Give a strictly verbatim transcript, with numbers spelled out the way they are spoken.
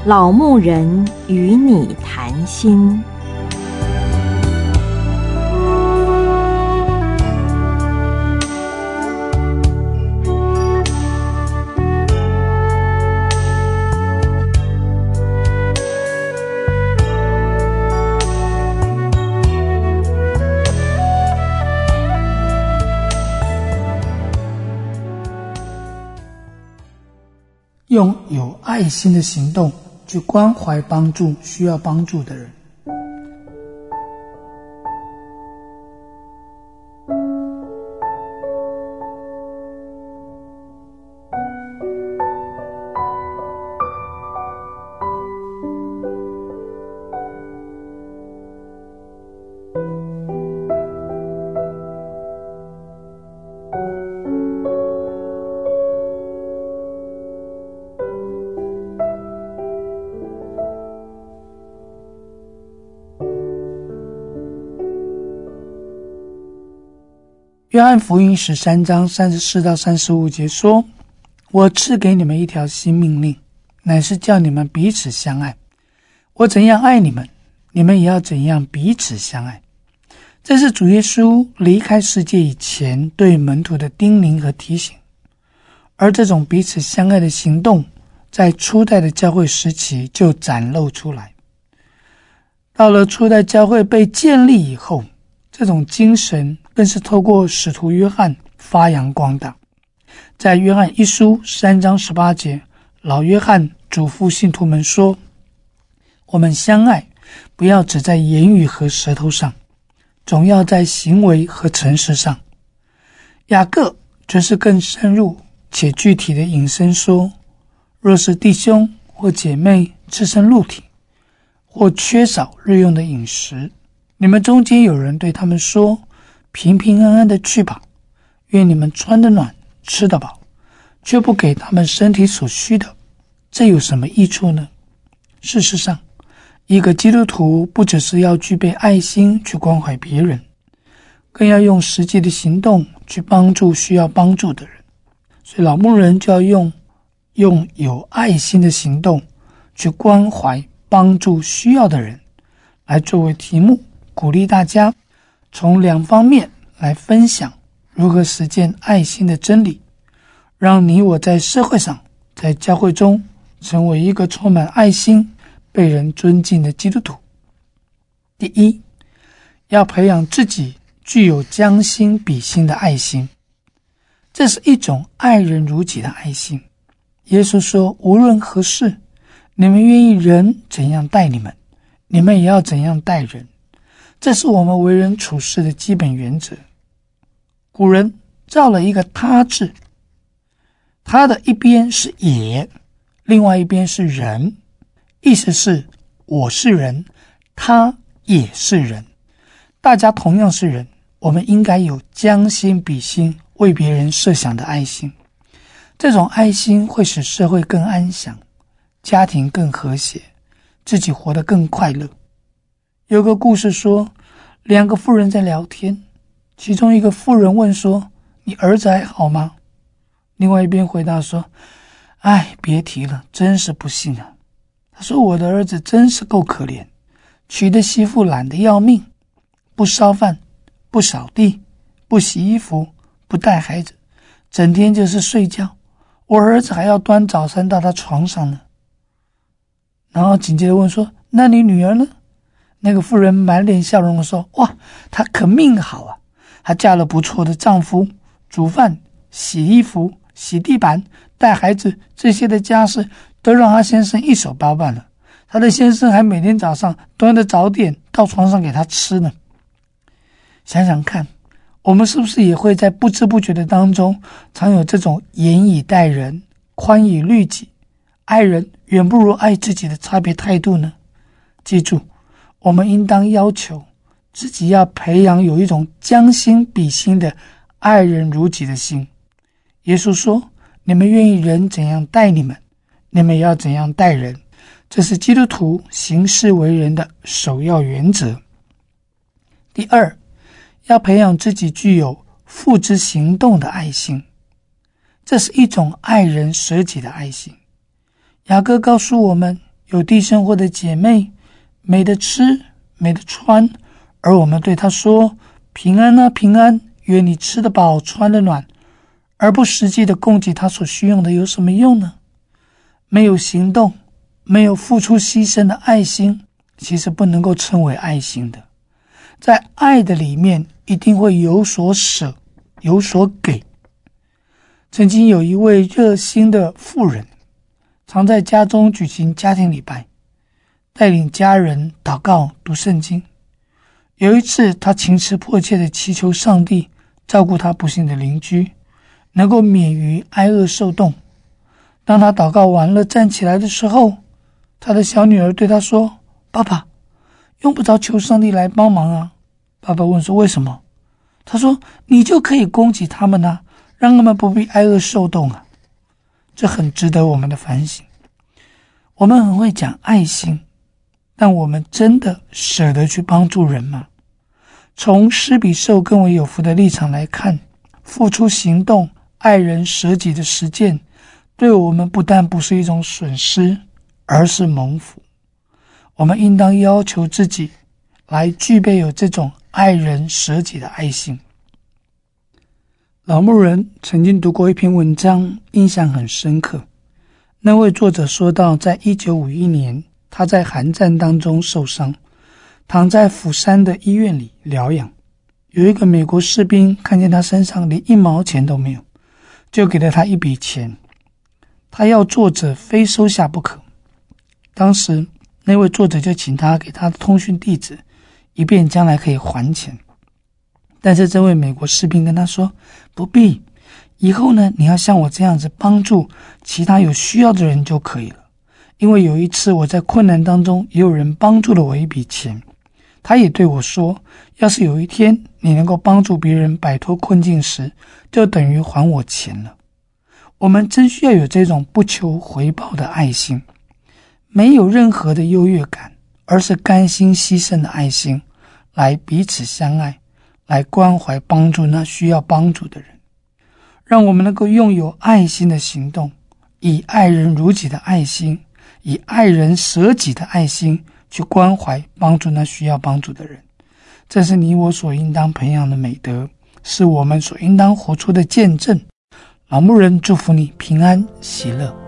老牧人与你谈心。 用有爱心的行动去关怀帮助需要帮助的人。约翰福音十三章三十四到三十五节说，我赐给你们一条新命令，乃是叫你们彼此相爱。我怎样爱你们，你们也要怎样彼此相爱。这是主耶稣离开世界以前对门徒的叮咛和提醒。而这种彼此相爱的行动在初代的教会时期就展露出来。到了初代教会被建立以后，这种精神更是透过使徒约翰发扬光大。在约翰一书三章十八节，老约翰嘱咐信徒们说，我们相爱，不要只在言语和舌头上，总要在行为和诚实上。雅各则是更深入且具体的引申说，若是弟兄或姐妹赤身露体，或缺少日用的饮食，你们中间有人对他们说，平平安安的去吧，愿你们穿得暖，吃得饱，却不给他们身体所需的，这有什么益处呢？事实上，一个基督徒不只是要具备爱心去关怀别人，更要用实际的行动去帮助需要帮助的人。所以老牧人就要用用有爱心的行动去关怀帮助需要的人来作为题目，鼓励大家从两方面来分享如何实践爱心的真理，让你我在社会上，在教会中成为一个充满爱心、被人尊敬的基督徒。第一，要培养自己具有将心比心的爱心，这是一种爱人如己的爱心。耶稣说，无论何事，你们愿意人怎样待你们，你们也要怎样待人。这是我们为人处事的基本原则。古人造了一个他字，他的一边是也，另外一边是人，意思是我是人，他也是人，大家同样是人，我们应该有将心比心，为别人设想的爱心。这种爱心会使社会更安详，家庭更和谐，自己活得更快乐。有个故事说，两个妇人在聊天，其中一个妇人问说，你儿子还好吗？另外一边回答说，哎，别提了，真是不幸啊。他说，我的儿子真是够可怜，娶的媳妇懒得要命，不烧饭，不扫地，不洗衣服，不带孩子，整天就是睡觉，我儿子还要端早餐到他床上呢。然后紧接着问说，那你女儿呢？那个妇人满脸笑容地说，哇，她可命好啊，她嫁了不错的丈夫，煮饭、洗衣服、洗地板、带孩子，这些的家事都让她先生一手包办了。她的先生还每天早上端着早点到床上给她吃呢。想想看，我们是不是也会在不知不觉的当中，常有这种严以待人、宽以律己、爱人远不如爱自己的差别态度呢？记住，我们应当要求自己要培养有一种将心比心的爱人如己的心。耶稣说，你们愿意人怎样待你们，你们也要怎样待人，这是基督徒行事为人的首要原则。第二，要培养自己具有付之行动的爱心，这是一种爱人舍己的爱心。雅各告诉我们， 有弟兄或者姐妹没得吃没得穿，而我们对他说平安啊平安，愿你吃得饱穿得暖，而不实际的供给他所需用的，有什么用呢？没有行动，没有付出牺牲的爱心，其实不能够称为爱心的。在爱的里面一定会有所舍，有所给。曾经有一位热心的妇人，常在家中举行家庭礼拜，带领家人祷告读圣经。有一次他情辞迫切地祈求上帝照顾他不幸的邻居，能够免于挨饿受冻。当他祷告完了站起来的时候，他的小女儿对他说，爸爸，用不着求上帝来帮忙啊。爸爸问说，为什么？他说，你就可以供给他们啊，让他们不必挨饿受冻啊。这很值得我们的反省。我们很会讲爱心，但我们真的舍得去帮助人吗？从施比受更为有福的立场来看，付出行动、爱人舍己的实践，对我们不但不是一种损失，而是蒙福。我们应当要求自己来具备有这种爱人舍己的爱心。老牧人曾经读过一篇文章，印象很深刻。那位作者说到，在一九五一年，他在韩战当中受伤，躺在釜山的医院里疗养。有一个美国士兵看见他身上连一毛钱都没有，就给了他一笔钱，他要作者非收下不可。当时那位作者就请他给他的通讯地址，以便将来可以还钱。但是这位美国士兵跟他说，不必，以后呢，你要像我这样子帮助其他有需要的人就可以了。因为有一次我在困难当中，也有人帮助了我一笔钱，他也对我说，要是有一天你能够帮助别人摆脱困境时，就等于还我钱了。我们真需要有这种不求回报的爱心，没有任何的优越感，而是甘心牺牲的爱心，来彼此相爱，来关怀帮助那需要帮助的人。让我们能够拥有爱心的行动，以爱人如己的爱心，以爱人舍己的爱心去关怀帮助那需要帮助的人。这是你我所应当培养的美德，是我们所应当活出的见证。老牧人祝福你平安喜乐。